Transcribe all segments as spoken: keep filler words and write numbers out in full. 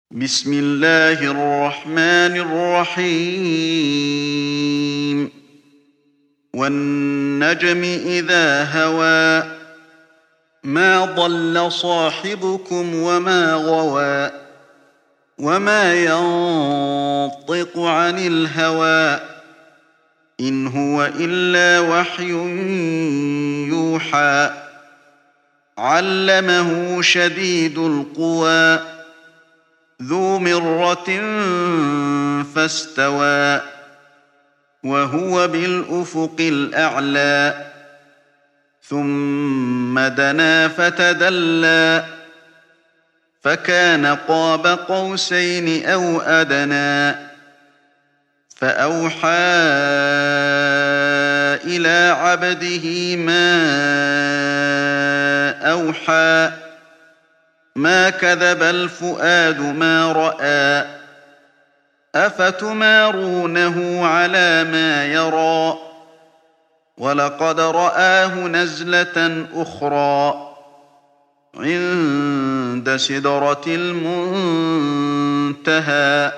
بسم الله الرحمن الرحيم والنجم إذا هوى ما ضل صاحبكم وما غوى وما ينطق عن الهوى إن هو إلا وحي يوحى علمه شديد القوى ذو مرة فاستوى وهو بالأفق الأعلى ثم دنا فتدلى فكان قاب قوسين أو أدنى فأوحى إلى عبده ما أوحى ما كذب الفؤاد ما رأى أفتمارونه على ما يرى ولقد رآه نزلة أخرى عند سدرة المنتهى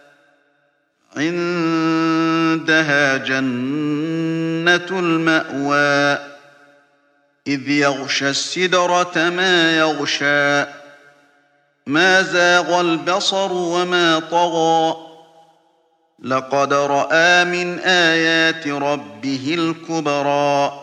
عندها جنة المأوى إذ يغشى السدرة ما يغشى ما زاغ البصر وما طغى لقد رأى من آيات ربه الكبرى